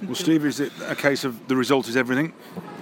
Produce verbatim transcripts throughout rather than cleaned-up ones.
Well, Steve, is it a case of the result is everything?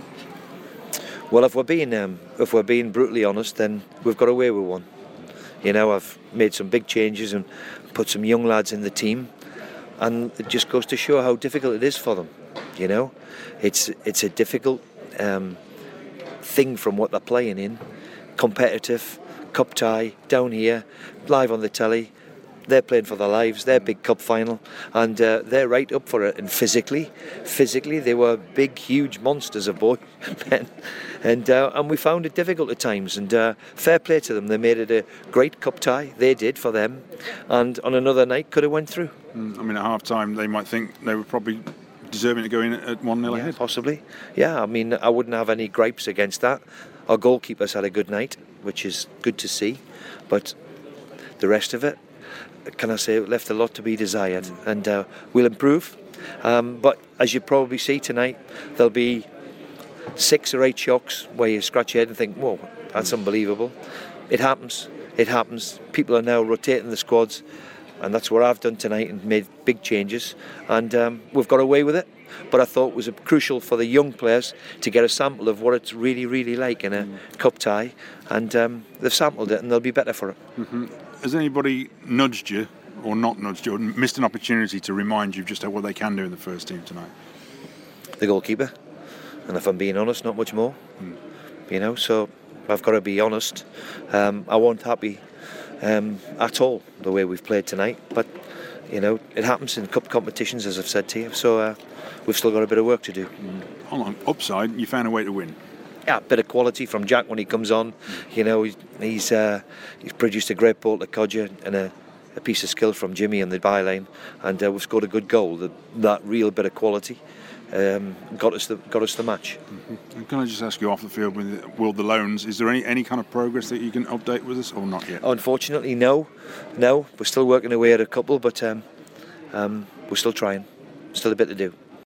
Well, if we're being um, if we're being brutally honest, then we've got away with one. You know, I've made some big changes and put some young lads in the team, and it just goes to show how difficult it is for them. You know, it's it's a difficult um, thing from what they're playing in, competitive, cup tie down here, live on the telly. They're playing for their lives, their big cup final, and uh, they're right up for it. And physically, physically, they were big, huge monsters of boys, men, and uh, and we found it difficult at times. And uh, fair play to them, they made it a great cup tie. They did for them, and on another night could have went through. Mm, I mean, at half time, they might think they were probably deserving to go in at one nil Yeah, ahead. possibly. Yeah, I mean, I wouldn't have any gripes against that. Our goalkeepers had a good night, which is good to see, but the rest of it, can I say, left a lot to be desired, and uh, we'll improve. Um, but as you probably see tonight, there'll be six or eight shocks where you scratch your head and think, whoa, that's unbelievable. It happens. It happens. People are now rotating the squads, and that's what I've done tonight and made big changes, and um, we've got away with it. But I thought it was crucial for the young players to get a sample of what it's really, really like in a mm. cup tie, and um, they've sampled it and they'll be better for it. Mm-hmm. Has anybody nudged you, or not nudged you, or missed an opportunity to remind you just what they can do in the first team tonight? The goalkeeper, and if I'm being honest, not much more. Mm. You know, so I've got to be honest. Um, I wasn't happy um, at all the way we've played tonight, but you know, it happens in cup competitions, as I've said to you. So uh, we've still got a bit of work to do. Mm. Hold on, upside, you found a way to win. Yeah, a bit of quality from Jack when he comes on. Mm. You know, he's he's, uh, he's produced a great ball to Codger and a, a piece of skill from Jimmy in the byline, and uh, we've scored a good goal. That, that real bit of quality um, got us the got us the match. Mm-hmm. And can I just ask you, off the field with Will the loans, is there any, any kind of progress that you can update with us, or not yet? Unfortunately, no, no. We're still working away at a couple, but um, um, we're still trying. Still a bit to do.